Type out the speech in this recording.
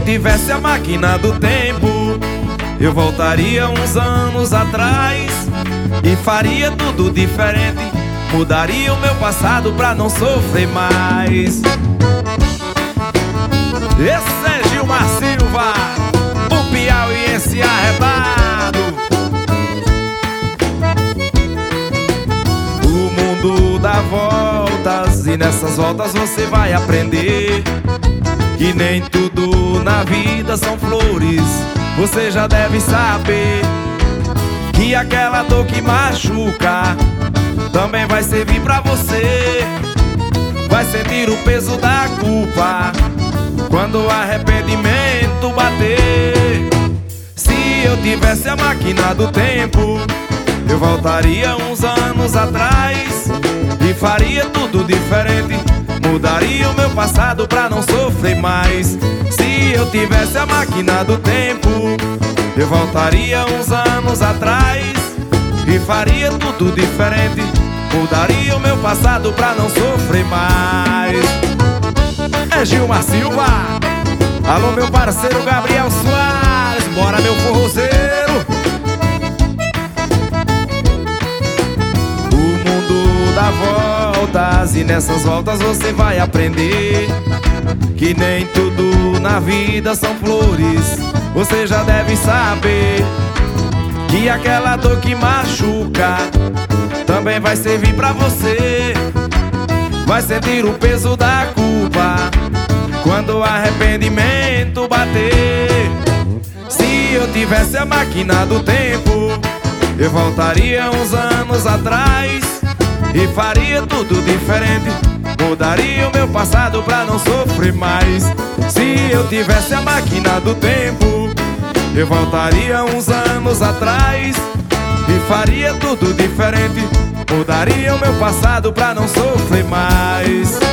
tivesse a máquina do tempo, eu voltaria uns anos atrás e faria tudo diferente. Mudaria o meu passado pra não sofrer mais. Esse é Gilmar Silva, o piauiense arretado. O mundo dá voltas e nessas voltas você vai aprender que nem tudo na vida são flores. Você já deve saber que aquela dor que machuca também vai servir pra você. Vai sentir o peso da culpa quando o arrependimento bater. Se eu tivesse a máquina do tempo, eu voltaria uns anos atrás e faria tudo diferente. Mudaria o meu passado pra não sofrer mais. Se eu tivesse a máquina do tempo, eu voltaria uns anos atrás e faria tudo diferente. Mudaria o meu passado pra não sofrer mais. É Gilmar Silva. Alô, meu parceiro Gabriel Soares. Bora, meu forrozeiro. O mundo dá voltas e nessas voltas você vai aprender que nem tudo na vida são flores. Você já deve saber que aquela dor que machuca também vai servir pra você. Vai sentir o peso da culpa quando o arrependimento bater. Se eu tivesse a máquina do tempo, eu voltaria uns anos atrás e faria tudo diferente. Mudaria o meu passado pra não sofrer mais. Se eu tivesse a máquina do tempo, eu voltaria uns anos atrás e faria tudo diferente. Mudaria o meu passado pra não sofrer mais.